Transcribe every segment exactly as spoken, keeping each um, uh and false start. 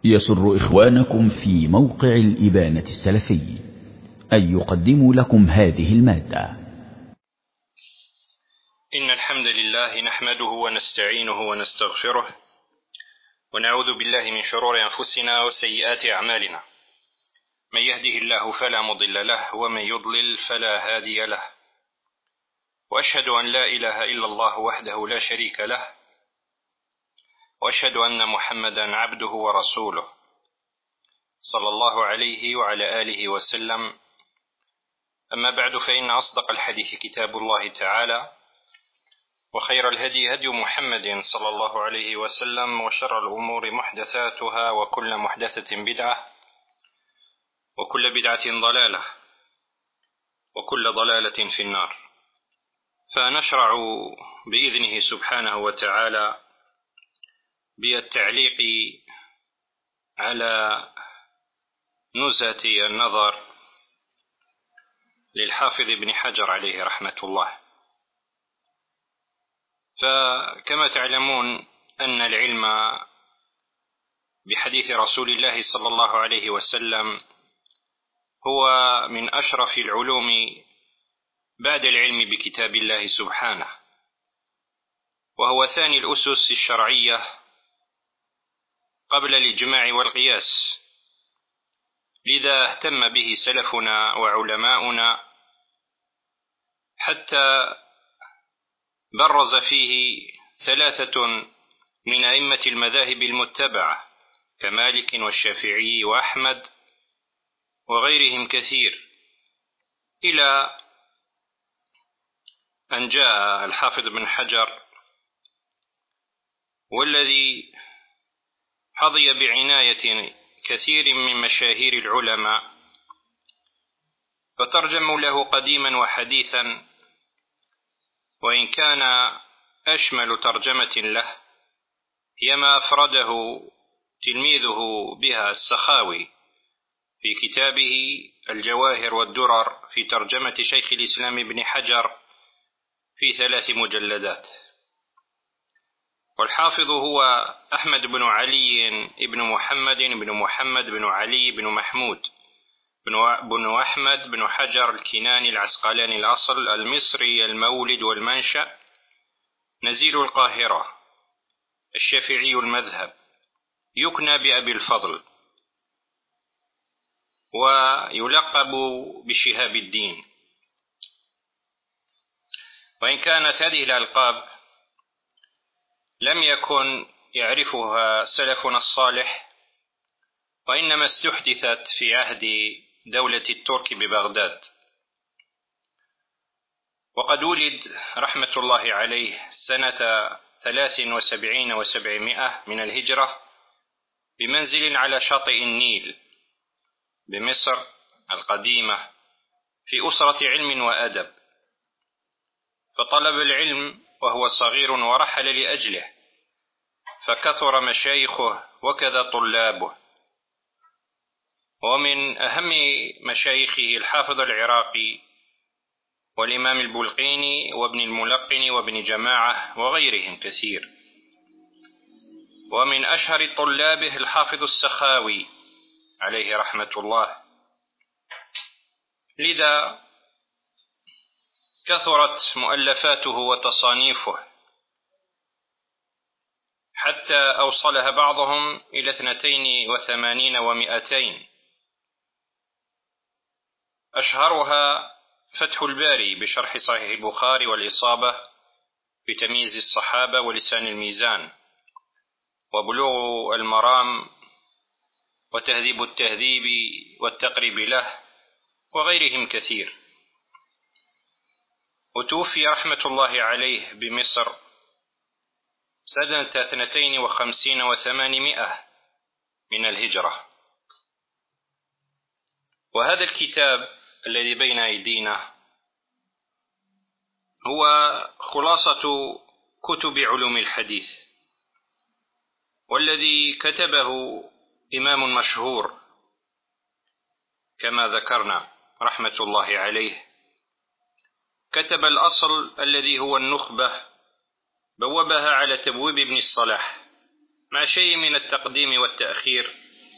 يسر إخوانكم في موقع الإبانة السلفي أن يقدموا لكم هذه المادة. إن الحمد لله نحمده ونستعينه ونستغفره ونعوذ بالله من شرور أنفسنا وسيئات أعمالنا، من يهده الله فلا مضل له ومن يضلل فلا هادي له، وأشهد أن لا إله إلا الله وحده لا شريك له، وأشهد أن محمدا عبده ورسوله صلى الله عليه وعلى آله وسلم. أما بعد، فإن أصدق الحديث كتاب الله تعالى، وخير الهدي هدي محمد صلى الله عليه وسلم، وشر الأمور محدثاتها، وكل محدثة بدعة، وكل بدعة ضلالة، وكل ضلالة في النار. فنشرع بإذنه سبحانه وتعالى بالتعليق على نزهة النظر للحافظ ابن حجر عليه رحمة الله. فكما تعلمون أن العلم بحديث رسول الله صلى الله عليه وسلم هو من أشرف العلوم بعد العلم بكتاب الله سبحانه، وهو ثاني الأسس الشرعية قبل الإجماع والقياس، لذا اهتم به سلفنا وعلماؤنا حتى برز فيه ثلاثة من أئمة المذاهب المتبعة كمالك والشافعي وأحمد وغيرهم كثير، إلى أن جاء الحافظ بن حجر، والذي حظي بعناية كثير من مشاهير العلماء، فترجموا له قديما وحديثا، وإن كان أشمل ترجمة له هي ما أفرده تلميذه بها السخاوي في كتابه الجواهر والدرر في ترجمة شيخ الإسلام ابن حجر في ثلاث مجلدات. والحافظ هو أحمد بن علي بن محمد بن محمد بن علي بن محمود بن أحمد بن حجر الكناني العسقلاني الأصل المصري المولد والمنشأ، نزيل القاهرة، الشافعي المذهب، يكنى بأبي الفضل، ويلقب بشهاب الدين. وإن كانت هذه الألقاب لم يكن يعرفها سلفنا الصالح، وإنما استحدثت في عهد دولة الترك ببغداد. وقد ولد رحمة الله عليه سنة ثلاث وسبعين وسبعمائة من الهجرة بمنزل على شاطئ النيل بمصر القديمة، في أسرة علم وأدب، فطلب العلم وهو صغير ورحل لأجله، فكثر مشايخه وكذا طلابه. ومن أهم مشايخه الحافظ العراقي والإمام البلقيني وابن الملقن وابن جماعة وغيرهم كثير. ومن أشهر طلابه الحافظ السخاوي عليه رحمة الله، لذا كثرت مؤلفاته وتصانيفه حتى أوصلها بعضهم إلى اثنتين وثمانين ومئتين. أشهرها فتح الباري بشرح صحيح البخاري، والإصابة في تمييز الصحابة، ولسان الميزان، وبلوغ المرام، وتهذيب التهذيب، والتقريب له، وغيرهم كثير. وتوفي رحمة الله عليه بمصر سنة اثنتين وخمسين وثمانمائة من الهجرة. وهذا الكتاب الذي بين أيدينا هو خلاصة كتب علوم الحديث، والذي كتبه إمام مشهور كما ذكرنا رحمة الله عليه. كتب الأصل الذي هو النخبة، بوبها على تبويب ابن الصلاح مع شيء من التقديم والتأخير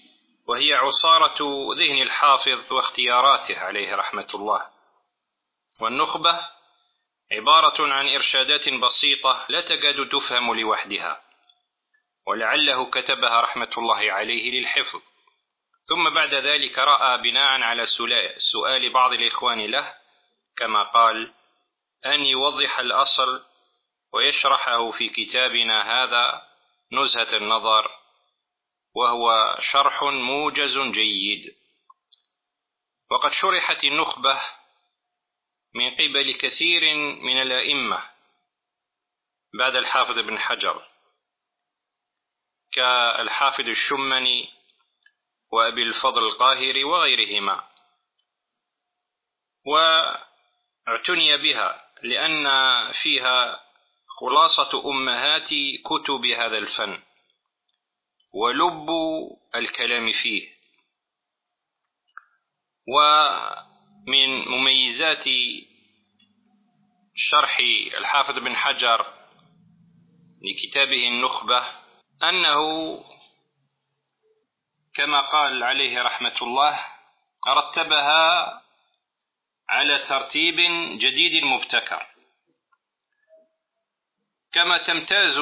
وهي عصارة ذهن الحافظ واختياراته عليه رحمة الله. والنخبة عبارة عن إرشادات بسيطة لا تكاد تفهم لوحدها، ولعله كتبها رحمة الله عليه للحفظ، ثم بعد ذلك رأى بناء على سؤال بعض الإخوان له كما قال أن يوضح الأصل ويشرحه في كتابنا هذا نزهة النظر، وهو شرح موجز جيد. وقد شرحت النخبة من قبل كثير من الأئمة بعد الحافظ بن حجر كالحافظ الشمني وأبي الفضل القاهري وغيرهما، واعتني بها لأن فيها خلاصة أمهات كتب هذا الفن ولب الكلام فيه. ومن مميزات شرح الحافظ بن حجر لكتابه النخبة أنه كما قال عليه رحمة الله رتبها على ترتيب جديد مبتكر، كما تمتاز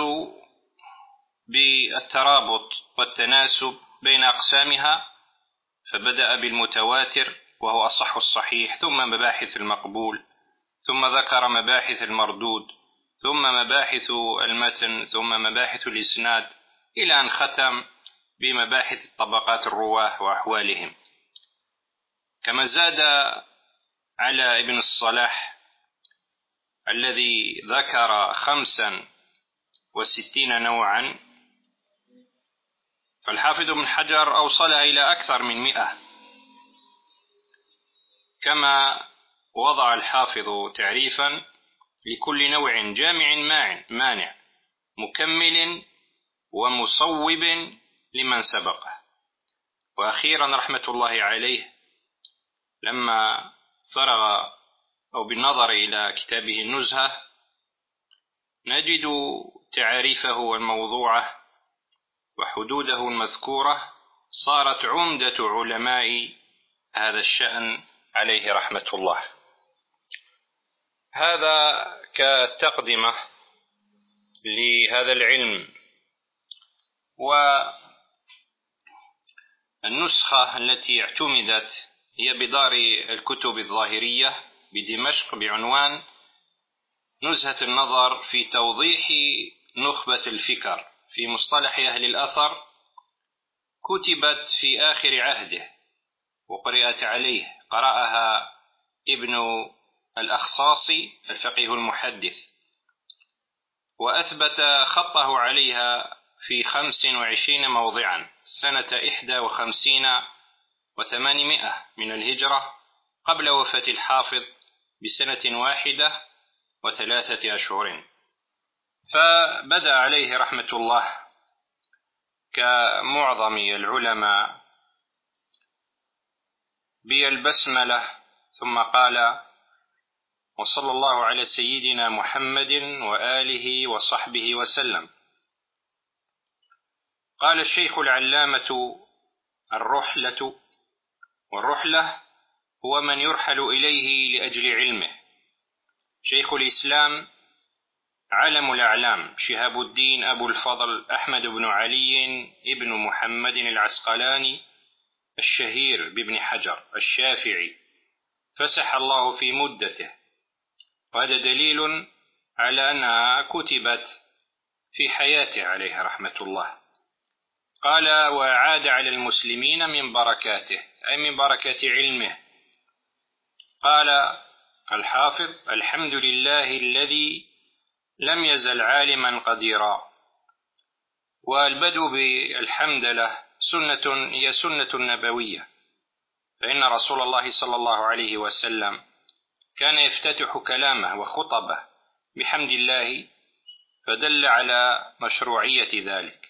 بالترابط والتناسب بين أقسامها، فبدأ بالمتواتر وهو أصح الصحيح، ثم مباحث المقبول، ثم ذكر مباحث المردود، ثم مباحث المتن، ثم مباحث الإسناد، إلى أن ختم بمباحث طبقات الرواه وأحوالهم. كما زاد على ابن الصلاح الذي ذكر خمسا وستين نوعا، فالحافظ بن حجر أوصلها إلى أكثر من مئة. كما وضع الحافظ تعريفا لكل نوع جامع مانع مكمل ومصوب لمن سبقه. وأخيرا رحمة الله عليه لما فرغ أو بالنظر إلى كتابه النزهة نجد تعريفه الموضوعة وحدوده المذكورة صارت عمدة علماء هذا الشأن عليه رحمة الله. هذا كتقدمة لهذا العلم. والنسخة التي اعتمدت هي بدار الكتب الظاهرية بدمشق بعنوان نزهة النظر في توضيح نخبة الفكر في مصطلح أهل الأثر، كتبت في آخر عهده وقرأت عليه، قرأها ابن الأخصاصي الفقيه المحدث، وأثبت خطه عليها في خمس وعشرين موضعا سنة إحدى وخمسين وثمانمائة من الهجرة قبل وفاة الحافظ بسنة واحدة وثلاثة أشهر. فبدأ عليه رحمة الله كمعظم العلماء بالبسملة، ثم قال: وصلى الله على سيدنا محمد وآله وصحبه وسلم. قال الشيخ العلامة: الرحلة، والرحلة هو من يرحل إليه لأجل علمه. شيخ الإسلام علم الأعلام شهاب الدين أبو الفضل أحمد بن علي ابن محمد العسقلاني الشهير بابن حجر الشافعي فسح الله في مدته، وهذا دليل على أنها كتبت في حياته عليه رحمة الله. قال: وعاد على المسلمين من بركاته، أي من بركة علمه. قال الحافظ: الحمد لله الذي لم يزل عالما قديرا. والبدء بالحمد له سنة هي سنة نبوية، فإن رسول الله صلى الله عليه وسلم كان يفتتح كلامه وخطبه بحمد الله، فدل على مشروعية ذلك.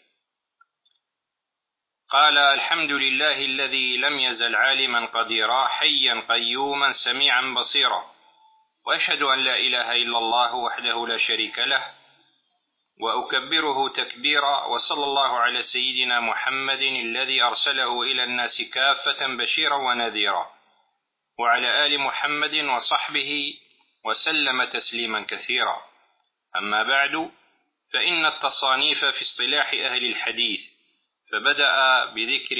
قال: الحمد لله الذي لم يزل عالما قديرا حيا قيوما سميعا بصيرا، وأشهد أن لا إله إلا الله وحده لا شريك له وأكبره تكبيرا، وصلى الله على سيدنا محمد الذي أرسله إلى الناس كافة بشيرا ونذيرا، وعلى آل محمد وصحبه وسلم تسليما كثيرا. أما بعد، فإن التصانيف في اصطلاح أهل الحديث، فبدأ بذكر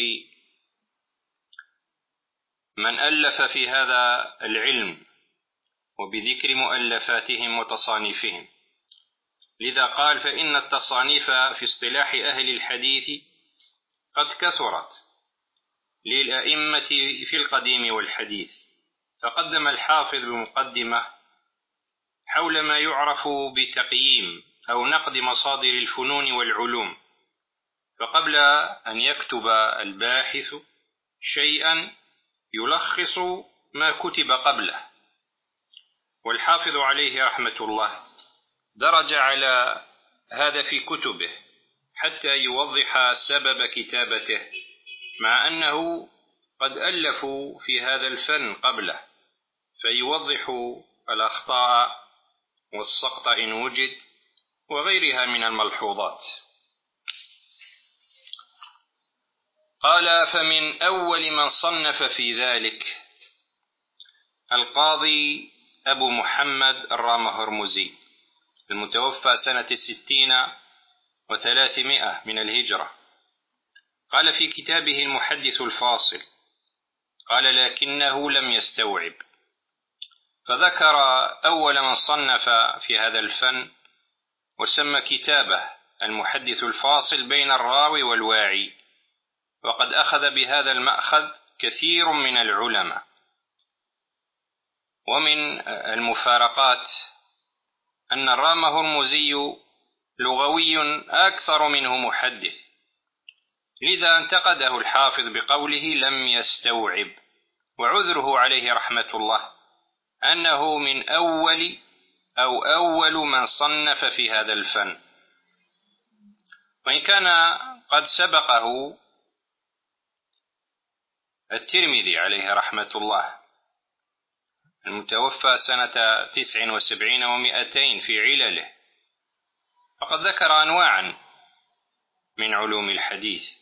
من ألف في هذا العلم وبذكر مؤلفاتهم وتصانيفهم. لذا قال: فإن التصانيف في اصطلاح أهل الحديث قد كثرت للأئمة في القديم والحديث. فقدم الحافظ بمقدمة حول ما يعرف بتقييم أو نقد مصادر الفنون والعلوم، فقبل أن يكتب الباحث شيئا يلخص ما كتب قبله. والحافظ عليه رحمة الله درج على هذا في كتبه حتى يوضح سبب كتابته، مع أنه قد ألفوا في هذا الفن قبله، فيوضح الأخطاء والسقط إن وجد وغيرها من الملحوظات. قال: فمن أول من صنف في ذلك القاضي أبو محمد الرامهرمزي، المتوفى سنة ستين وثلاثمائة من الهجرة. قال في كتابه المحدث الفاصل: قال: لكنه لم يستوعب. فذكر أول من صنف في هذا الفن، وسمى كتابه المحدث الفاصل بين الراوي والواعي. وقد أخذ بهذا المأخذ كثير من العلماء. ومن المفارقات أن الرامهرمزي لغوي أكثر منه محدث، لذا انتقده الحافظ بقوله لم يستوعب. وعذره عليه رحمة الله أنه من أول أو أول من صنف في هذا الفن، وإن كان قد سبقه الترمذي عليه رحمة الله، المتوفى سنة تسع وسبعين ومائتين في علله، فقد ذكر أنواعا من علوم الحديث.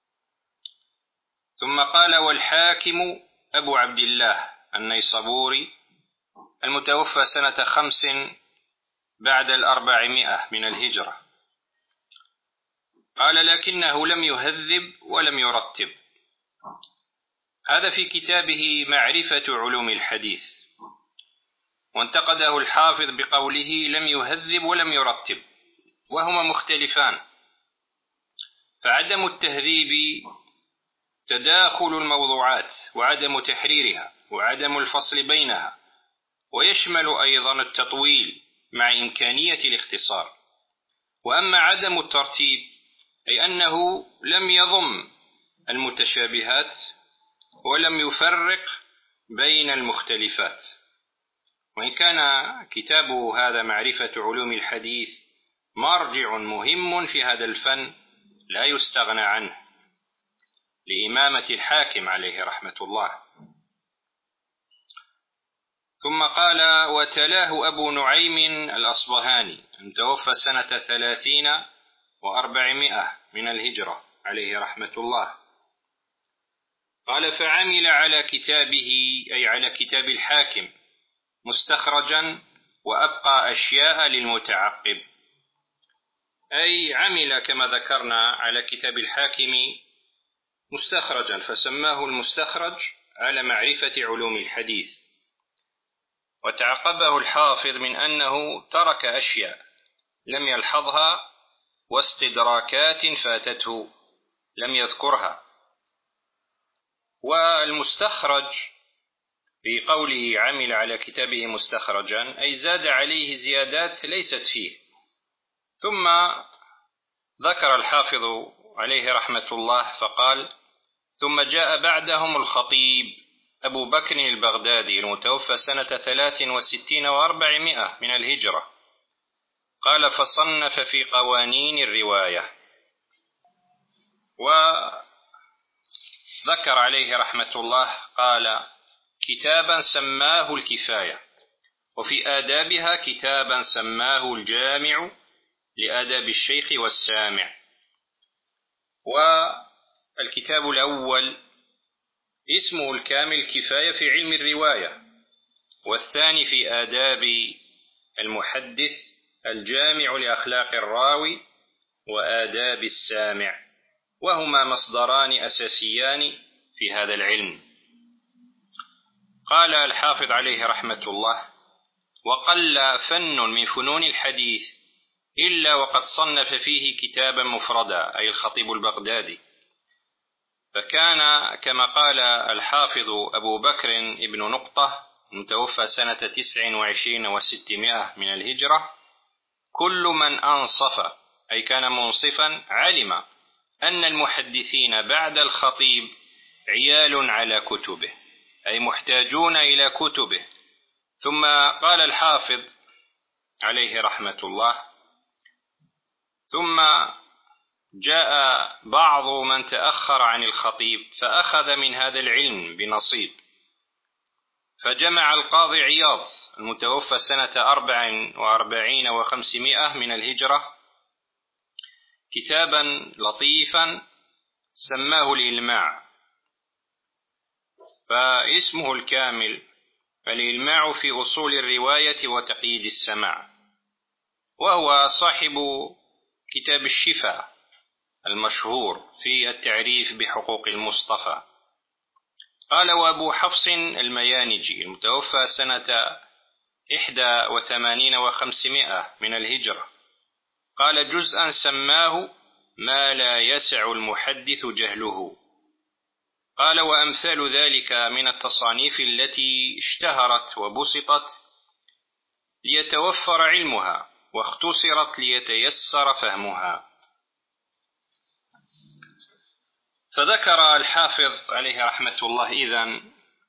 ثم قال: والحاكم أبو عبد الله النيسابوري، المتوفى سنة خمس بعد الأربعمائة من الهجرة. قال: لكنه لم يهذب ولم يرتب. هذا في كتابه معرفة علوم الحديث. وانتقده الحافظ بقوله لم يهذب ولم يرتب، وهما مختلفان. فعدم التهذيب تداخل الموضوعات وعدم تحريرها وعدم الفصل بينها، ويشمل أيضا التطويل مع إمكانية الاختصار. وأما عدم الترتيب أي أنه لم يضم المتشابهات ولم يفرق بين المختلفات. وإن كان كتابه هذا معرفة علوم الحديث مرجع مهم في هذا الفن لا يستغنى عنه، لإمامة الحاكم عليه رحمة الله. ثم قال: وتلاه أبو نعيم الأصبهاني، المتوفى سنة ثلاثين وأربعمائة من الهجرة عليه رحمة الله. قال: فعمل على كتابه أي على كتاب الحاكم مستخرجا، وأبقى أشياء للمتعقب. أي عمل كما ذكرنا على كتاب الحاكم مستخرجا، فسماه المستخرج على معرفة علوم الحديث. وتعقبه الحافظ من أنه ترك أشياء لم يلحظها، واستدراكات فاتته لم يذكرها. والمستخرج في قوله عمل على كتابه مستخرجا أي زاد عليه زيادات ليست فيه. ثم ذكر الحافظ عليه رحمة الله فقال: ثم جاء بعدهم الخطيب أبو بكر البغدادي، المتوفى سنة ثلاث وستين وأربعمائة من الهجرة. قال: فصنف في قوانين الرواية. وذكر عليه رحمة الله قال: كتابا سماه الكفاية، وفي آدابها كتابا سماه الجامع، لآداب الشيخ والسامع. والكتاب الأول اسمه الكامل كفاية في علم الرواية، والثاني في آداب المحدث الجامع لأخلاق الراوي وآداب السامع، وهما مصدران أساسيان في هذا العلم. قال الحافظ عليه رحمة الله: وقل فن من فنون الحديث إلا وقد صنف فيه كتابا مفردا، أي الخطيب البغدادي. فكان كما قال الحافظ أبو بكر ابن نقطة متوفى سنة تسع وعشرين وستمائة من الهجرة: كل من أنصف، أي كان منصفا، علم أن المحدثين بعد الخطيب عيال على كتبه، أي محتاجون إلى كتبه. ثم قال الحافظ عليه رحمة الله: ثم جاء بعض من تأخر عن الخطيب فأخذ من هذا العلم بنصيب، فجمع القاضي عياض المتوفى سنة أربع وأربعين وخمسمائة من الهجرة كتابا لطيفا سماه الإلماع، فاسمه الكامل الإلماع في أصول الرواية وتقييد السماع، وهو صاحب كتاب الشفاء المشهور في التعريف بحقوق المصطفى. قال: وأبو حفص الميانجي المتوفى سنة إحدى وثمانين وخمسمائة من الهجرة قال: جزءا سماه ما لا يسع المحدث جهله. قال: وأمثال ذلك من التصانيف التي اشتهرت وبسطت ليتوفر علمها واختصرت ليتيسر فهمها. فذكر الحافظ عليه رحمة الله إذن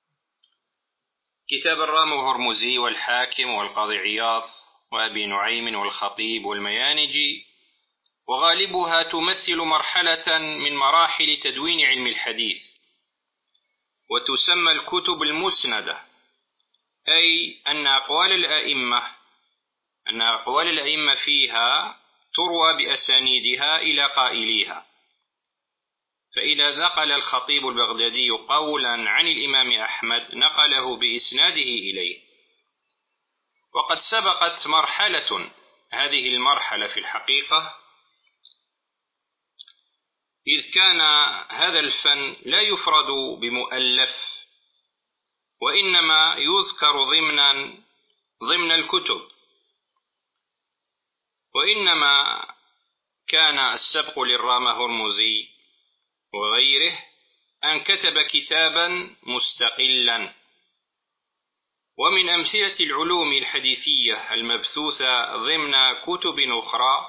كتاب الرام والهرمزي والحاكم والقاضي عياض وأبي نعيم والخطيب والميانجي، وغالبها تمثل مرحلة من مراحل تدوين علم الحديث، وتسمى الكتب المسندة، أي أن أقوال الأئمة أن أقوال الأئمة فيها تروى بأسانيدها إلى قائليها. فإذا نقل الخطيب البغدادي قولا عن الإمام أحمد نقله بإسناده إليه. وقد سبقت مرحلة هذه المرحلة في الحقيقة، إذ كان هذا الفن لا يفرد بمؤلف، وإنما يذكر ضمنا ضمن الكتب، وإنما كان السبق للرام هرمزي وغيره أن كتب كتابا مستقلا. ومن أمثلة العلوم الحديثية المبثوثة ضمن كتب أخرى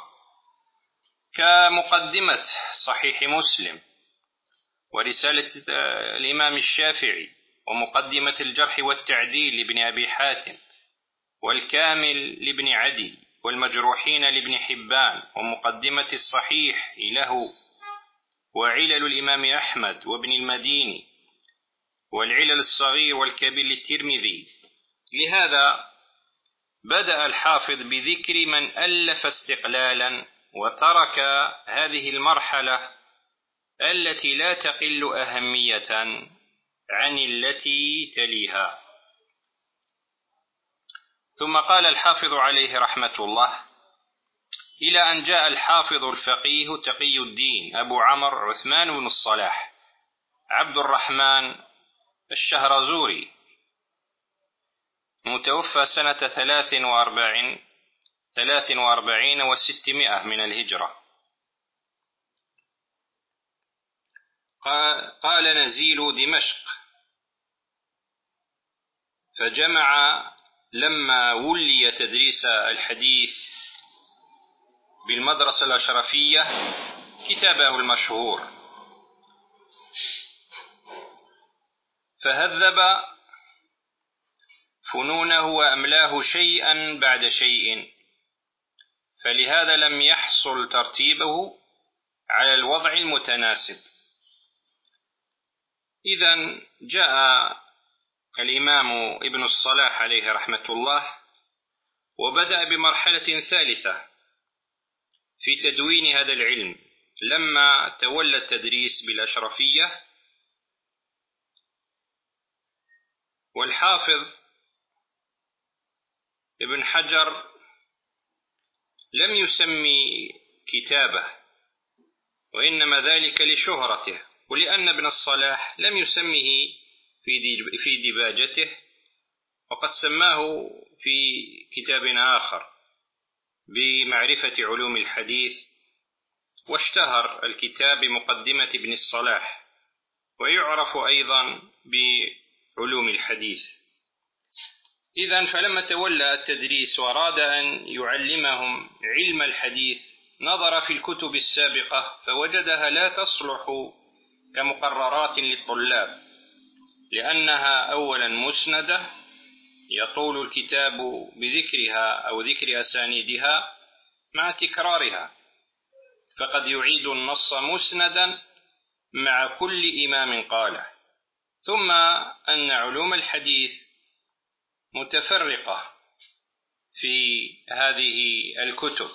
كمقدمة صحيح مسلم، ورسالة الإمام الشافعي، ومقدمة الجرح والتعديل لابن أبي حاتم، والكامل لابن عدي، والمجروحين لابن حبان، ومقدمة الصحيح له، وعلل الإمام أحمد وابن المديني، والعلل الصغير والكبير للترمذي. لهذا بدأ الحافظ بذكر من ألف استقلالا وترك هذه المرحلة التي لا تقل أهمية عن التي تليها. ثم قال الحافظ عليه رحمة الله: إلى أن جاء الحافظ الفقيه تقي الدين أبو عمرو عثمان بن الصلاح عبد الرحمن الشهرزوري متوفى سنة ثلاث وأربعين ثلاث وأربعين وستمائة من الهجرة. قال: نزيل دمشق، فجمع لما ولي تدريس الحديث بالمدرسة الأشرفية كتابه المشهور، فهذب فنونه وأملاه شيئا بعد شيء، فلهذا لم يحصل ترتيبه على الوضع المتناسب. إذن جاء الإمام ابن الصلاح عليه رحمة الله وبدأ بمرحلة ثالثة، في تدوين هذا العلم لما تولى التدريس بالأشرفية. والحافظ ابن حجر لم يسمي كتابه، وإنما ذلك لشهرته، ولأن ابن الصلاح لم يسمه في ديباجته، وقد سماه في كتاب آخر بمعرفة علوم الحديث، واشتهر الكتاب بمقدمة ابن الصلاح، ويعرف أيضا بعلوم الحديث. إذن فلما تولى التدريس وأراد أن يعلمهم علم الحديث نظر في الكتب السابقة فوجدها لا تصلح كمقررات للطلاب، لأنها أولا مسندة يطول الكتاب بذكرها أو ذكر أسانيدها مع تكرارها، فقد يعيد النص مسندا مع كل إمام قاله. ثم أن علوم الحديث متفرقة في هذه الكتب،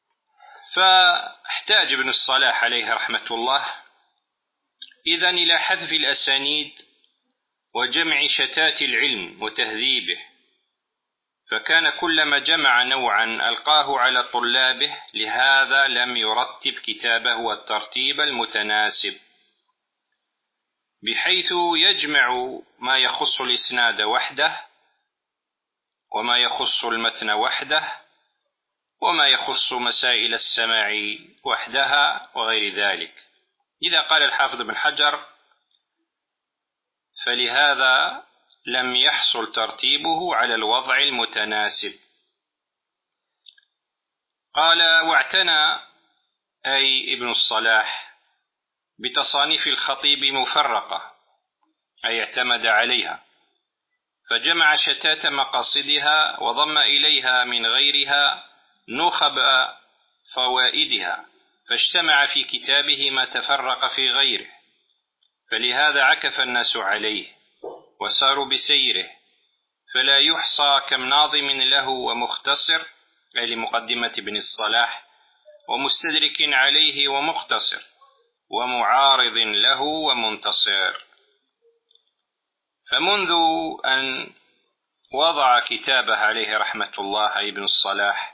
فاحتاج ابن الصلاح عليه رحمة الله إذن إلى حذف الأسانيد وجمع شتات العلم وتهذيبه، فكان كلما جمع نوعا ألقاه على طلابه، لهذا لم يرتب كتابه الترتيب المتناسب، بحيث يجمع ما يخص الإسناد وحده، وما يخص المتن وحده، وما يخص مسائل السماع وحدها وغير ذلك. إذا قال الحافظ بن حجر: فلهذا لم يحصل ترتيبه على الوضع المتناسب. قال: واعتنى أي ابن الصلاح بتصانيف الخطيب مفرقة، أي اعتمد عليها، فجمع شتات مقاصدها وضم إليها من غيرها نخب فوائدها، فاجتمع في كتابه ما تفرق في غيره، فلهذا عكف الناس عليه وساروا بسيره، فلا يحصى كم ناظم له ومختصر، أي لمقدمة ابن الصلاح، ومستدرك عليه ومقتصر، ومعارض له ومنتصر. فمنذ أن وضع كتابه عليه رحمة الله أي ابن الصلاح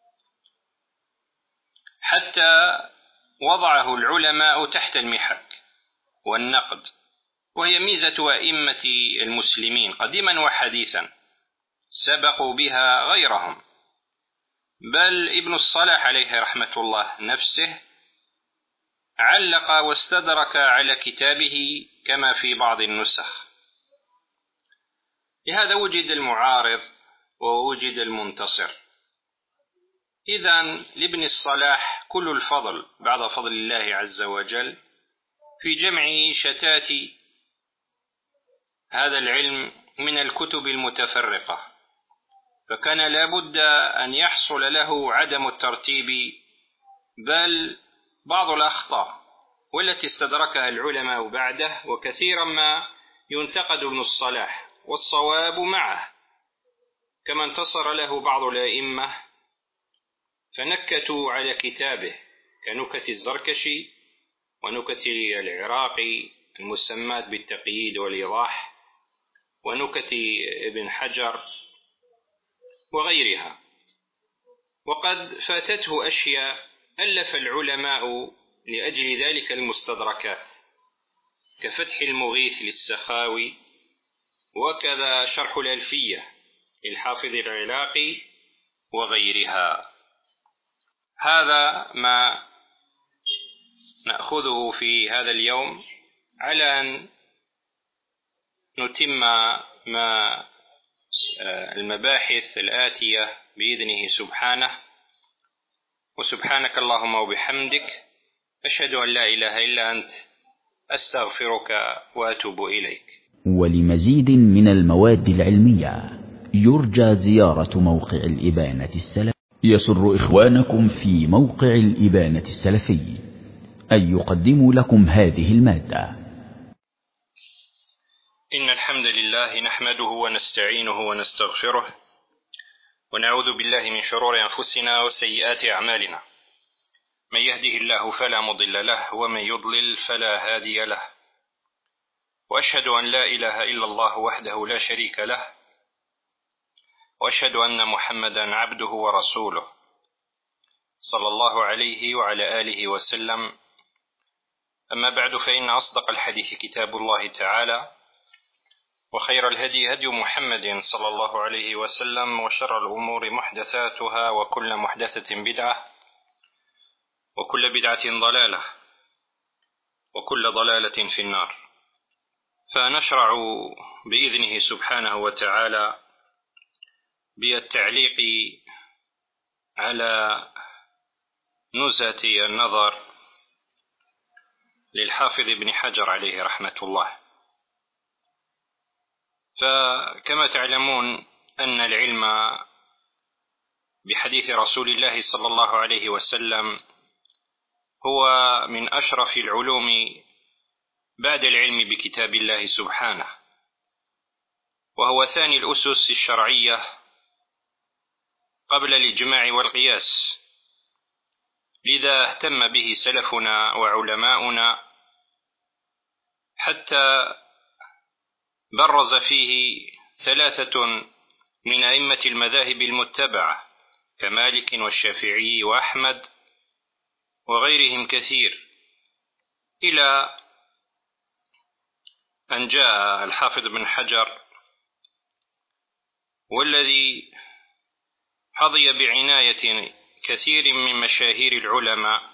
حتى وضعه العلماء تحت المحك والنقد، وهي ميزة أئمة المسلمين قديما وحديثا، سبقوا بها غيرهم، بل ابن الصلاح عليه رحمة الله نفسه علق واستدرك على كتابه كما في بعض النسخ. لهذا وجد المعارض ووجد المنتصر. إذن لابن الصلاح كل الفضل بعد فضل الله عز وجل في جمع شتات هذا العلم من الكتب المتفرقة، فكان لابد أن يحصل له عدم الترتيب، بل بعض الأخطاء والتي استدركها العلماء بعده، وكثيرا ما ينتقد ابن الصلاح والصواب معه، كما انتصر له بعض الأئمة فنكتوا على كتابه كنكت الزركشي ونكت العراقي المسمات بالتقييد والإيضاح، ونكت ابن حجر وغيرها. وقد فاتته أشياء ألف العلماء لأجل ذلك المستدركات، كفتح المغيث للسخاوي، وكذا شرح الألفية للحافظ العراقي وغيرها. هذا ما نأخذه في هذا اليوم على أن نتم ما المباحث الآتية بإذنه سبحانه. وسبحانك اللهم وبحمدك، أشهد أن لا إله إلا أنت، أستغفرك وأتوب إليك. ولمزيد من المواد العلمية يرجى زيارة موقع الإبانة السلفي. يسر إخوانكم في موقع الإبانة السلفي أن يقدموا لكم هذه المادة. إن الحمد لله نحمده ونستعينه ونستغفره، ونعوذ بالله من شرور أنفسنا وسيئات أعمالنا، من يهده الله فلا مضل له ومن يضلل فلا هادي له، وأشهد أن لا إله إلا الله وحده لا شريك له، وأشهد أن محمدا عبده ورسوله صلى الله عليه وعلى آله وسلم. أما بعد، فإن أصدق الحديث كتاب الله تعالى، وخير الهدي هدي محمد صلى الله عليه وسلم، وشر الأمور محدثاتها، وكل محدثة بدعة، وكل بدعة ضلالة، وكل ضلالة في النار. فنشرع بإذنه سبحانه وتعالى بالتعليق على نزهة النظر للحافظ ابن حجر عليه رحمة الله. فكما تعلمون أن العلم بحديث رسول الله صلى الله عليه وسلم هو من أشرف العلوم بعد العلم بكتاب الله سبحانه، وهو ثاني الأسس الشرعية قبل الإجماع والقياس، لذا اهتم به سلفنا وعلماؤنا حتى برز فيه ثلاثة من أئمة المذاهب المتبعة كمالك والشافعي وأحمد وغيرهم كثير، إلى أن جاء الحافظ بن حجر، والذي حظي بعناية كثير من مشاهير العلماء،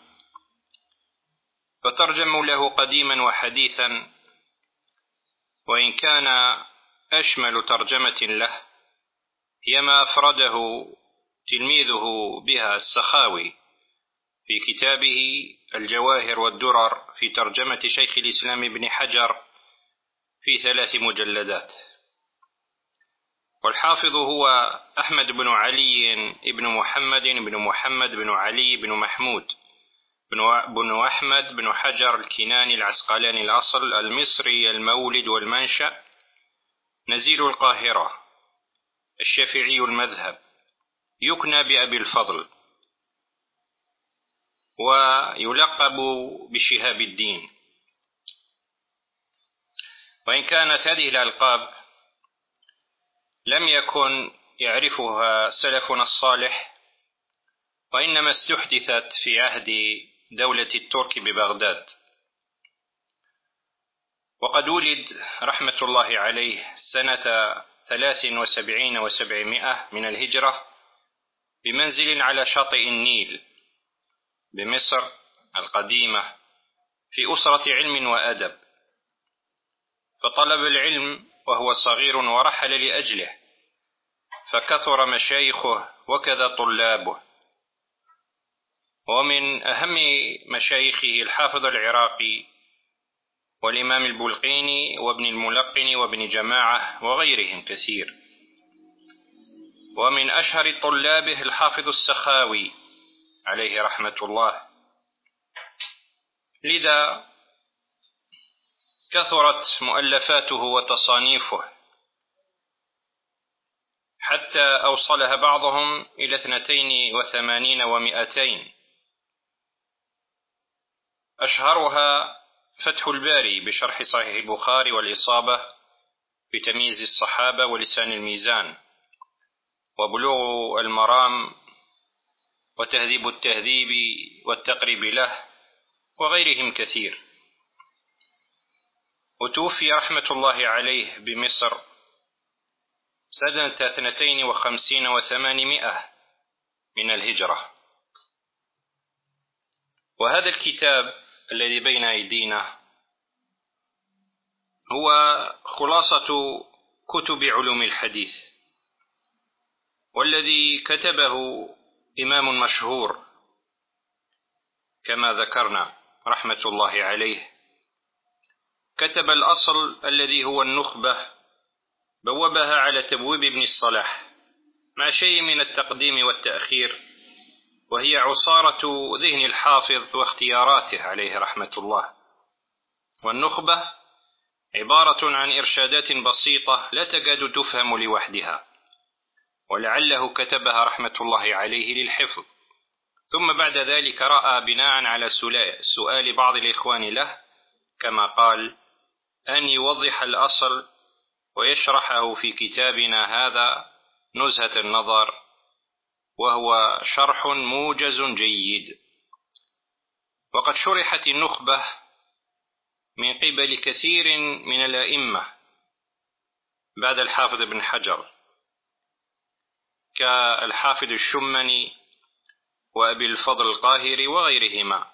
فترجموا له قديما وحديثا، وإن كان أشمل ترجمة له هي ما أفرده تلميذه بها السخاوي في كتابه الجواهر والدرر في ترجمة شيخ الإسلام ابن حجر في ثلاث مجلدات. والحافظ هو أحمد بن علي بن محمد بن محمد بن علي بن محمود بن أحمد بن حجر الكناني العسقلاني الأصل، المصري المولد والمنشأ، نزيل القاهرة، الشافعي المذهب، يكنى بأبي الفضل، ويلقب بشهاب الدين. وإن كانت هذه الألقاب لم يكن يعرفها سلفنا الصالح، وإنما استحدثت في عهد دولة الترك ببغداد. وقد ولد رحمة الله عليه سنة ثلاث وسبعين وسبعمائة من الهجرة بمنزل على شاطئ النيل بمصر القديمة، في أسرة علم وأدب، فطلب العلم وهو صغير ورحل لأجله، فكثر مشايخه وكذا طلابه. ومن أهم مشايخه الحافظ العراقي والإمام البلقيني وابن الملقن وابن جماعة وغيرهم كثير. ومن أشهر طلابه الحافظ السخاوي عليه رحمة الله، لذا كثرت مؤلفاته وتصانيفه حتى أوصلها بعضهم إلى اثنتين وثمانين ومئتين. أشهرها فتح الباري بشرح صحيح البخاري، والإصابة بتمييز الصحابة، ولسان الميزان، وبلوغ المرام، وتهذيب التهذيب، والتقريب له، وغيرهم كثير. وتوفي رحمة الله عليه بمصر سنة اثنتين وخمسين وثمانمائة من الهجرة. وهذا الكتاب الذي بين أيدينا هو خلاصة كتب علوم الحديث، والذي كتبه إمام مشهور كما ذكرنا رحمة الله عليه. كتب الأصل الذي هو النخبة، بوبها على تبويب ابن الصلاح مع شيء من التقديم والتأخير، وهي عصارة ذهن الحافظ واختياراته عليه رحمة الله. والنخبة عبارة عن إرشادات بسيطة لا تكاد تفهم لوحدها، ولعله كتبها رحمة الله عليه للحفظ، ثم بعد ذلك رأى بناء على سؤال بعض الإخوان له كما قال أن يوضح الأصل ويشرحه في كتابنا هذا نزهة النظر، وهو شرح موجز جيد. وقد شرحت النخبة من قبل كثير من الأئمة بعد الحافظ بن حجر كالحافظ الشمني وأبي الفضل القاهري وغيرهما،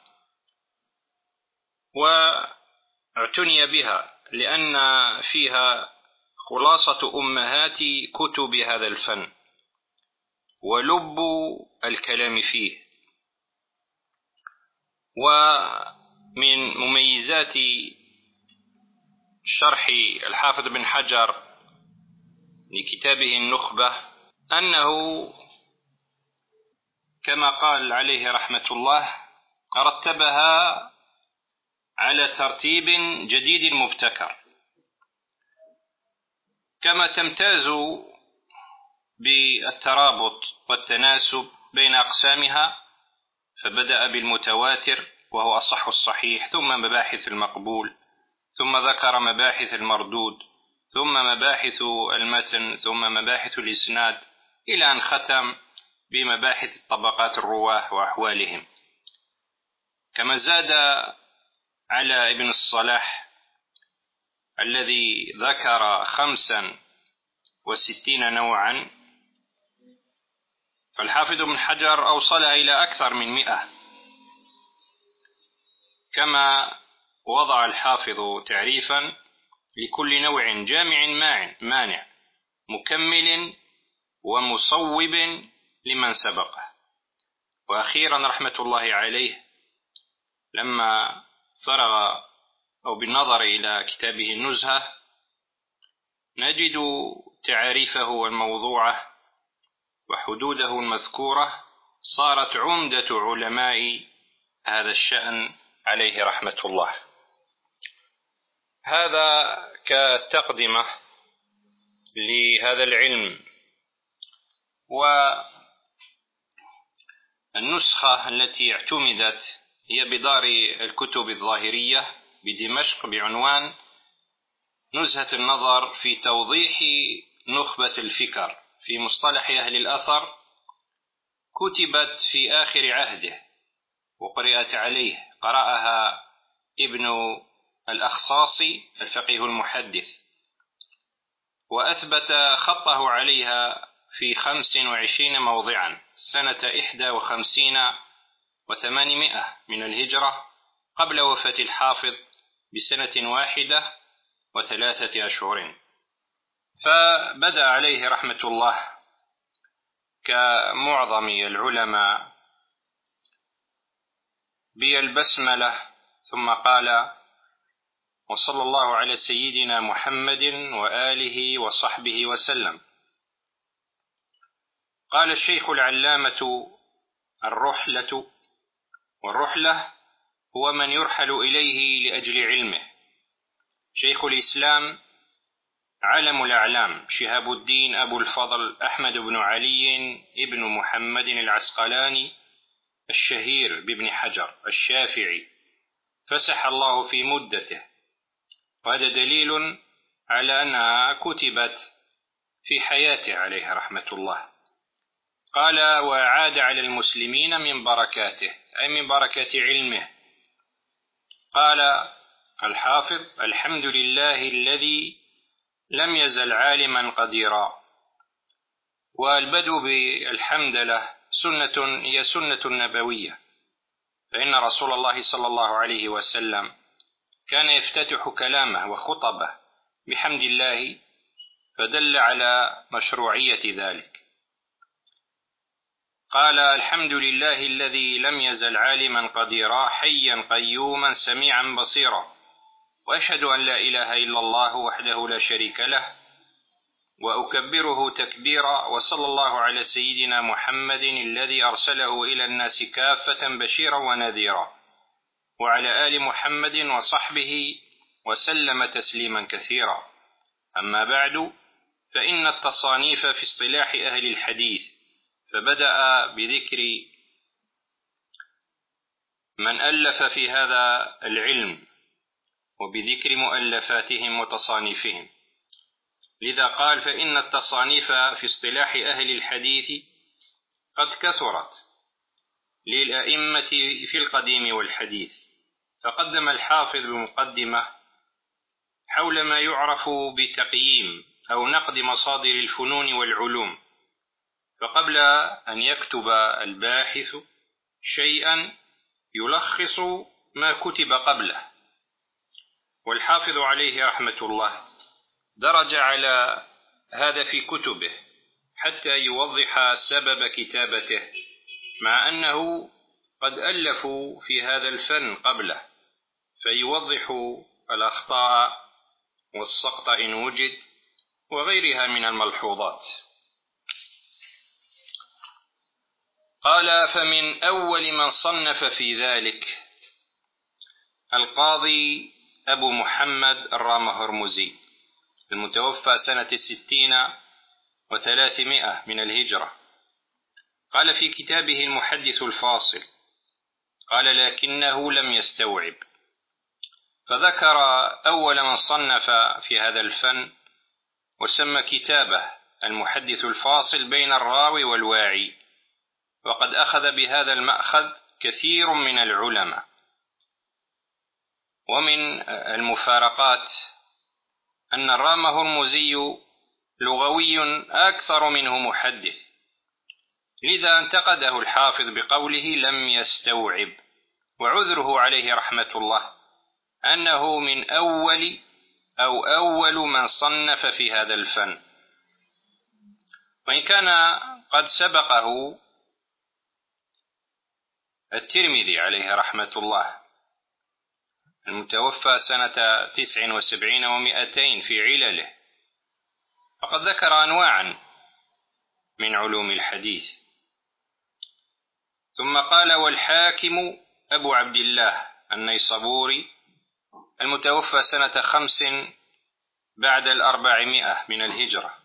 واعتني بها لأن فيها خلاصة أمهات كتب هذا الفن ولب الكلام فيه. ومن مميزات شرح الحافظ بن حجر لكتابه النخبة أنه كما قال عليه رحمة الله رتبها على ترتيب جديد مبتكر، كما تمتاز بالترابط والتناسب بين أقسامها، فبدأ بالمتواتر وهو أصح الصحيح، ثم مباحث المقبول، ثم ذكر مباحث المردود، ثم مباحث المتن، ثم مباحث الإسناد، إلى أن ختم بمباحث طبقات الرواه وأحوالهم. كما زاد على ابن الصلاح الذي ذكر خمسا وستين نوعا، فالحافظ بن حجر أوصلها إلى أكثر من مئة. كما وضع الحافظ تعريفا لكل نوع جامع مانع مكمل ومصوب لمن سبقه. وأخيرا رحمة الله عليه لما فرغ أو بالنظر إلى كتابه النزهة نجد تعريفه الموضوعة وحدوده المذكورة صارت عمدة علماء هذا الشأن عليه رحمة الله. هذا كتقدمة لهذا العلم. والنسخة التي اعتمدت هي بدار الكتب الظاهرية بدمشق بعنوان نزهة النظر في توضيح نخبة الفكر في مصطلح أهل الأثر، كتبت في آخر عهده وقرأت عليه، قرأها ابن الأخصاصي الفقيه المحدث، وأثبت خطه عليها في خمس وعشرين موضعا سنة إحدى وخمسين وثمانمائة من الهجرة قبل وفاة الحافظ بسنة واحدة وثلاثة أشهر. فبدأ عليه رحمة الله كمعظم العلماء بالبسملة، ثم قال: وصلى الله على سيدنا محمد وآله وصحبه وسلم. قال الشيخ العلامة: الرحلة، والرحلة هو من يرحل إليه لأجل علمه. شيخ الإسلام علم الأعلام شهاب الدين أبو الفضل أحمد بن علي ابن محمد العسقلاني الشهير بابن حجر الشافعي، فسح الله في مدته، وهذا دليل على أنها كتبت في حياته عليه رحمة الله. قال: وعاد على المسلمين من بركاته، أي من بركة علمه. قال الحافظ: الحمد لله الذي لم يزل عالما قديرا. والبدء بالحمد له سنة هي سنة نبوية، فإن رسول الله صلى الله عليه وسلم كان يفتتح كلامه وخطبه بحمد الله، فدل على مشروعية ذلك. قال: الحمد لله الذي لم يزل عالما قديرا حيا قيوما سميعا بصيرا، وأشهد أن لا إله إلا الله وحده لا شريك له، وأكبره تكبيرا، وصلى الله على سيدنا محمد الذي أرسله إلى الناس كافة بشيرا ونذيرا، وعلى آل محمد وصحبه وسلم تسليما كثيرا. أما بعد، فإن التصانيف في اصطلاح أهل الحديث فبدأ بذكر من ألف في هذا العلم وبذكر مؤلفاتهم وتصانيفهم. لذا قال: فإن التصانيف في اصطلاح أهل الحديث قد كثرت للأئمة في القديم والحديث. فقدم الحافظ بمقدمة حول ما يعرف بتقييم أو نقد مصادر الفنون والعلوم، فقبل أن يكتب الباحث شيئا يلخص ما كتب قبله. والحافظ عليه رحمة الله درج على هذا في كتبه حتى يوضح سبب كتابته، مع أنه قد ألفوا في هذا الفن قبله، فيوضح الأخطاء والسقط إن وجد وغيرها من الملحوظات. قال: فمن أول من صنف في ذلك القاضي أبو محمد الرامهرمزي المتوفى سنة الستين وثلاثمائة من الهجرة. قال في كتابه المحدث الفاصل: قال: لكنه لم يستوعب. فذكر أول من صنف في هذا الفن وسمى كتابه المحدث الفاصل بين الراوي والواعي، وقد أخذ بهذا المأخذ كثير من العلماء. ومن المفارقات أن الرامهرمزي لغوي أكثر منه محدث، لذا انتقده الحافظ بقوله لم يستوعب، وعذره عليه رحمة الله أنه من أول أو أول من صنف في هذا الفن، وإن كان قد سبقه الترمذي عليه رحمة الله المتوفى سنة تسع وسبعين ومئتين في علله، فقد ذكر أنواعا من علوم الحديث. ثم قال: والحاكم أبو عبد الله النيسابوري المتوفى سنة خمس بعد الأربعمائة من الهجرة.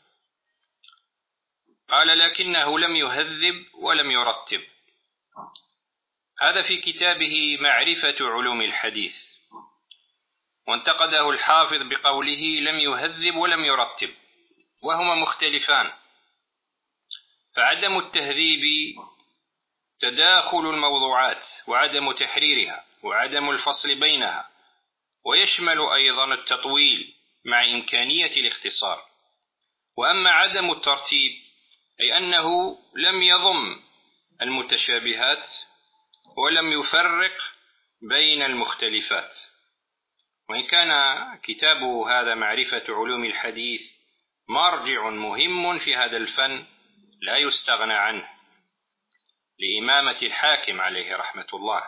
قال: لكنه لم يهذب ولم يرتب. هذا في كتابه معرفة علوم الحديث، وانتقده الحافظ بقوله لم يهذب ولم يرتب، وهما مختلفان. فعدم التهذيب تداخل الموضوعات وعدم تحريرها وعدم الفصل بينها، ويشمل أيضا التطويل مع إمكانية الاختصار. وأما عدم الترتيب أي أنه لم يضم المتشابهات ولم يفرق بين المختلفات. وإن كان كتابه هذا معرفة علوم الحديث مرجع مهم في هذا الفن لا يستغنى عنه لإمامة الحاكم عليه رحمة الله.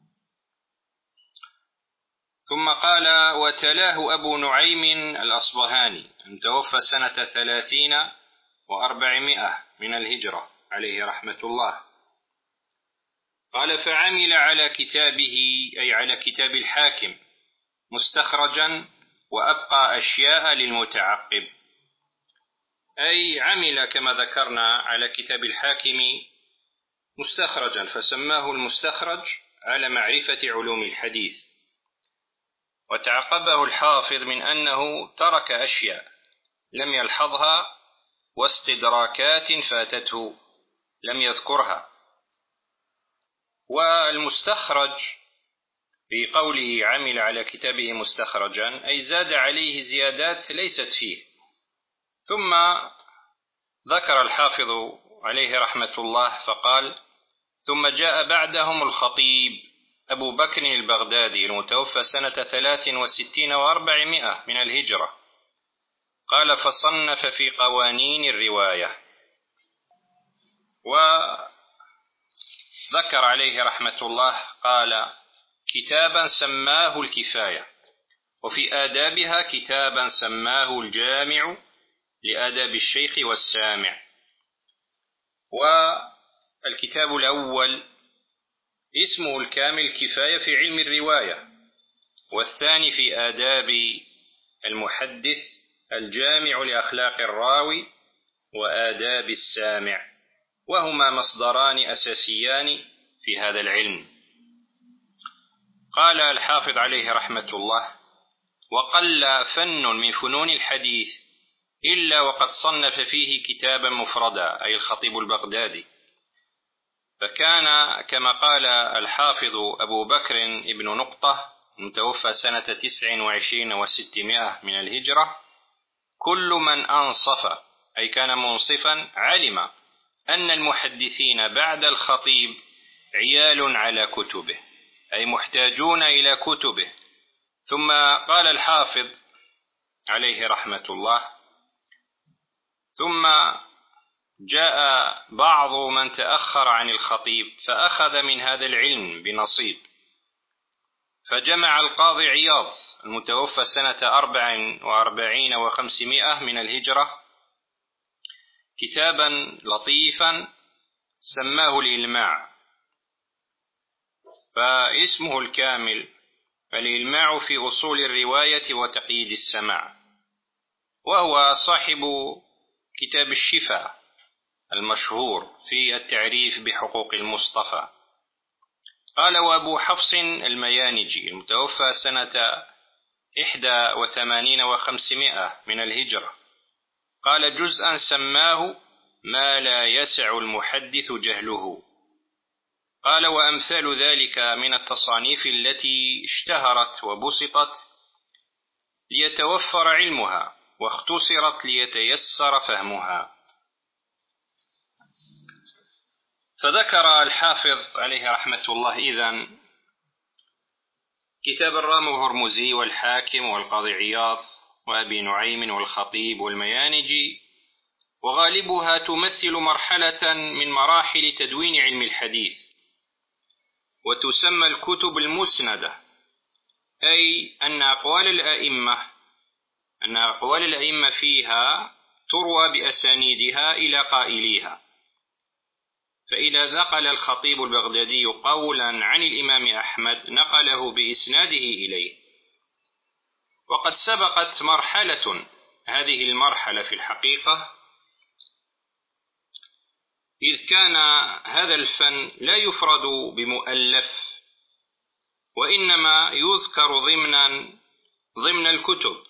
ثم قال: وتلاه أبو نعيم الأصبهاني المتوفى سنة ثلاثين وأربعمائة من الهجرة عليه رحمة الله. قال: فعمل على كتابه أي على كتاب الحاكم مستخرجا وأبقى أشياء للمتعقب، أي عمل كما ذكرنا على كتاب الحاكم مستخرجا، فسماه المستخرج على معرفة علوم الحديث. وتعقبه الحافظ من أنه ترك أشياء لم يلحظها واستدراكات فاتته لم يذكرها. والمستخرج في قوله عمل على كتابه مستخرجا أي زاد عليه زيادات ليست فيه. ثم ذكر الحافظ عليه رحمة الله فقال: ثم جاء بعدهم الخطيب أبو بكر البغدادي المتوفى سنة ثلاث وستين وأربعمائة من الهجرة. قال: فصنف في قوانين الرواية. وذكر عليه رحمة الله قال: كتابا سماه الكفاية، وفي آدابها كتابا سماه الجامع لآداب الشيخ والسامع. والكتاب الأول اسمه الكامل كفاية في علم الرواية، والثاني في آداب المحدث الجامع لأخلاق الراوي وآداب السامع، وهما مصدران أساسيان في هذا العلم. قال الحافظ عليه رحمة الله: وقل فن من فنون الحديث إلا وقد صنف فيه كتابا مفردا، أي الخطيب البغدادي. فكان كما قال الحافظ أبو بكر ابن نقطة متوفى سنة تسع وعشرين وستمائة من الهجرة: كل من أنصف، أي كان منصفا، علم أن المحدثين بعد الخطيب عيال على كتبه، أي محتاجون إلى كتبه. ثم قال الحافظ عليه رحمة الله: ثم جاء بعض من تأخر عن الخطيب فأخذ من هذا العلم بنصيب، فجمع القاضي عياض المتوفى سنة أربع وأربعين وخمسمائة من الهجرة كتابا لطيفا سماه الإلماع، فاسمه الكامل الإلماع في أصول الرواية وتقييد السماع، وهو صاحب كتاب الشفاء المشهور في التعريف بحقوق المصطفى. قال: وأبو حفص الميانجي المتوفى سنة إحدى وثمانين وخمسمائة من الهجرة قال: جزءا سماه ما لا يسع المحدث جهله. قال: وأمثال ذلك من التصانيف التي اشتهرت وبسطت ليتوفر علمها واختصرت ليتيسر فهمها. فذكر الحافظ عليه رحمة الله إذن كتاب الرام والهرمزي والحاكم والقاضي عياض وأبي نعيم والخطيب والميانجي، وغالبها تمثل مرحلة من مراحل تدوين علم الحديث، وتسمى الكتب المسندة، أي أن أقوال الأئمة أن أقوال الأئمة فيها تروى بأسانيدها إلى قائليها. فإذا نقل الخطيب البغدادي قولا عن الإمام أحمد نقله بإسناده إليه. وقد سبقت مرحلة، هذه المرحلة في الحقيقة، إذ كان هذا الفن لا يفرد بمؤلف، وإنما يذكر ضمنا ضمن الكتب،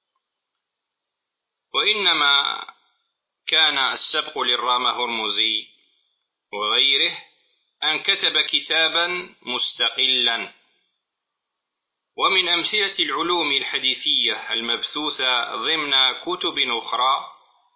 وإنما كان السبق للرام هرمزي وغيره أن كتب كتابا مستقلا. ومن أمثلة العلوم الحديثية المبثوثة ضمن كتب أخرى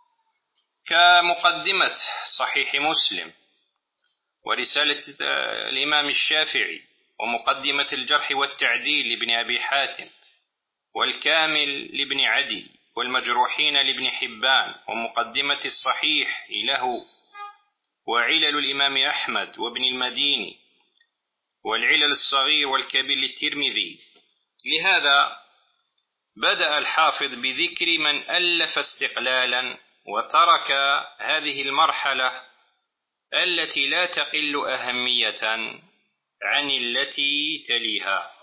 كمقدمة صحيح مسلم، ورسالة الإمام الشافعي، ومقدمة الجرح والتعديل لابن أبي حاتم، والكامل لابن عدي، والمجروحين لابن حبان، ومقدمة الصحيح له، وعلل الإمام أحمد وابن المديني، والعلل الصغير والكبير للترمذي. لهذا بدأ الحافظ بذكر من ألف استقلالا وترك هذه المرحلة التي لا تقل أهمية عن التي تليها.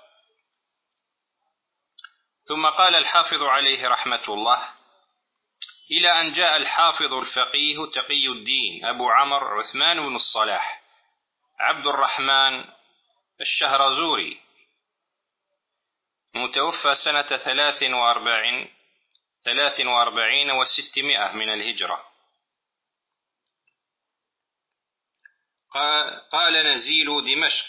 ثم قال الحافظ عليه رحمة الله: إلى أن جاء الحافظ الفقيه تقي الدين أبو عمرو عثمان بن الصلاح عبد الرحمن الشهرزوري متوفى سنة ثلاث وأربعين ثلاث وأربعين وستمائة من الهجرة. قال: نزيل دمشق،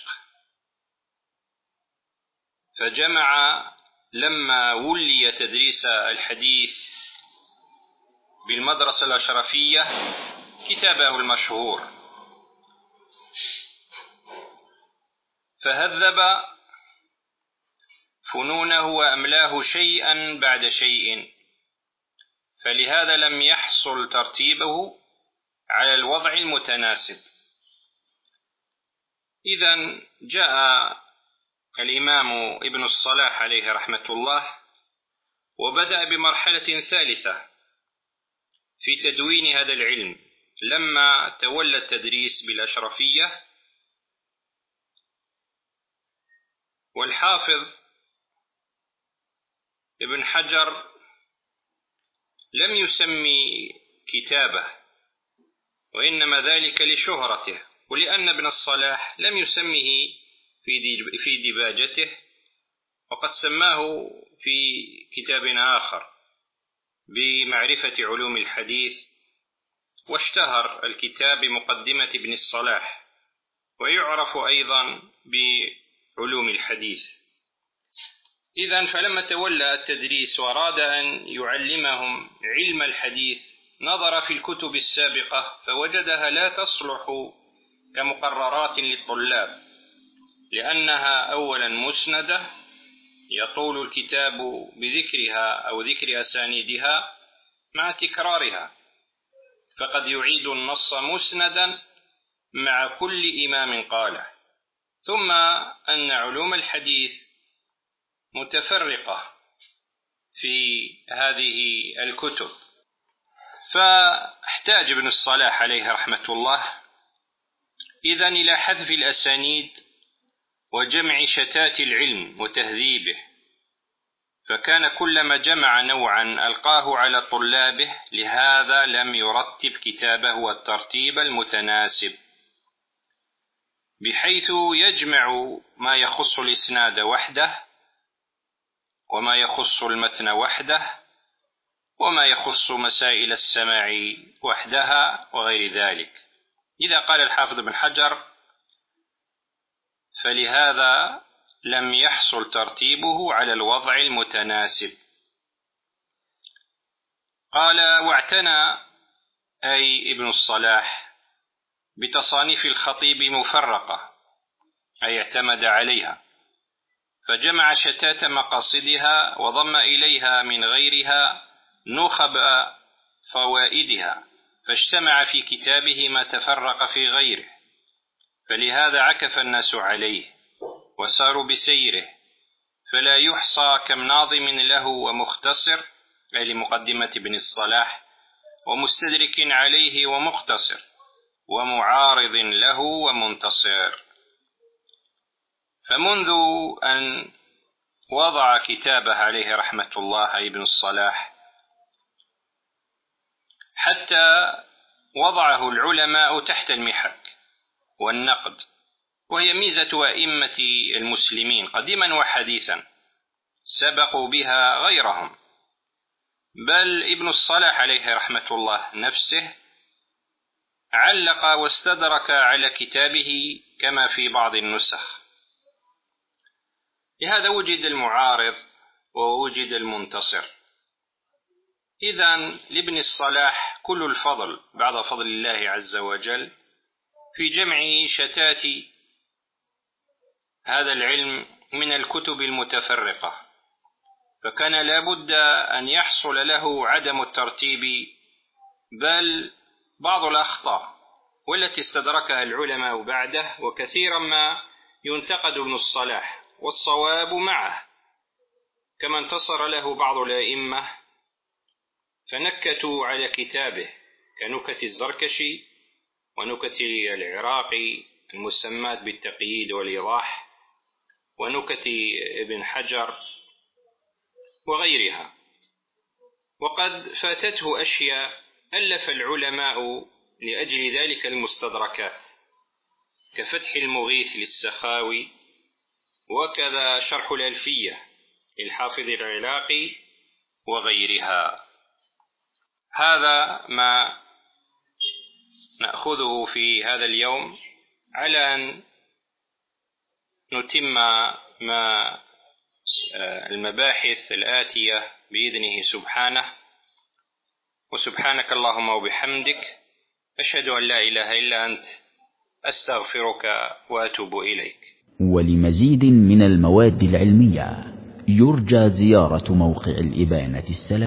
فجمع لما ولي تدريس الحديث بالمدرسة الأشرفية كتابه المشهور، فهذب فنونه وأملاه شيئا بعد شيء، فلهذا لم يحصل ترتيبه على الوضع المتناسب. إذن جاء الإمام ابن الصلاح عليه رحمة الله وبدأ بمرحلة ثالثة في تدوين هذا العلم لما تولى التدريس بالأشرفية. والحافظ ابن حجر لم يسمي كتابه، وإنما ذلك لشهرته، ولأن ابن الصلاح لم يسمه في دباجته، وقد سماه في كتاب آخر بمعرفة علوم الحديث، واشتهر الكتاب بمقدمة ابن الصلاح، ويعرف أيضا بعلوم الحديث. إذن فلما تولى التدريس وأراد أن يعلمهم علم الحديث نظر في الكتب السابقة فوجدها لا تصلح كمقررات للطلاب، لأنها أولا مسندة يطول الكتاب بذكرها أو ذكر أسانيدها مع تكرارها، فقد يعيد النص مسندا مع كل إمام قاله. ثم أن علوم الحديث متفرقة في هذه الكتب، فاحتاج ابن الصلاح عليه رحمة الله إذن إلى حذف الأسانيد وجمع شتات العلم وتهذيبه، فكان كلما جمع نوعا ألقاه على طلابه، لهذا لم يرتب كتابه الترتيب المتناسب، بحيث يجمع ما يخص الإسناد وحده، وما يخص المتن وحده، وما يخص مسائل السماع وحدها وغير ذلك. إذا قال الحافظ بن حجر: فلهذا لم يحصل ترتيبه على الوضع المتناسب. قال: واعتنى أي ابن الصلاح بتصانيف الخطيب مفرقة، أي اعتمد عليها، فجمع شتات مقاصدها وضم إليها من غيرها نخب فوائدها، فاجتمع في كتابه ما تفرق في غيره، فلهذا عكف الناس عليه وساروا بسيره، فلا يحصى كم ناظم له ومختصر، أي لمقدمة ابن الصلاح، ومستدرك عليه ومقتصر، ومعارض له ومنتصر. فمنذ أن وضع كتابه عليه رحمة الله أي ابن الصلاح حتى وضعه العلماء تحت المحك والنقد، وهي ميزة أئمة المسلمين قديما وحديثا، سبقوا بها غيرهم، بل ابن الصلاح عليه رحمة الله نفسه علق واستدرك على كتابه كما في بعض النسخ. لهذا وجد المعارض ووجد المنتصر. إذن لابن الصلاح كل الفضل بعد فضل الله عز وجل في جمع شتات هذا العلم من الكتب المتفرقة، فكان لابد أن يحصل له عدم الترتيب، بل بعض الأخطاء والتي استدركها العلماء بعده، وكثيرا ما ينتقد ابن الصلاح والصواب معه، كما انتصر له بعض الأئمة فنكتوا على كتابه كنكت الزركشي ونكت العراقي المسمات بالتقييد والإيضاح، ونكت ابن حجر وغيرها. وقد فاتته أشياء ألف العلماء لأجل ذلك المستدركات، كفتح المغيث للسخاوي، وكذا شرح الألفية للحافظ العراقي وغيرها. هذا ما نأخذه في هذا اليوم، على أن نتم ما المباحث الآتية بإذنه سبحانه. وسبحانك اللهم وبحمدك، أشهد أن لا إله إلا أنت، أستغفرك وأتوب إليك. ولمزيد من المواد العلمية يرجى زيارة موقع الإبانة السلفية.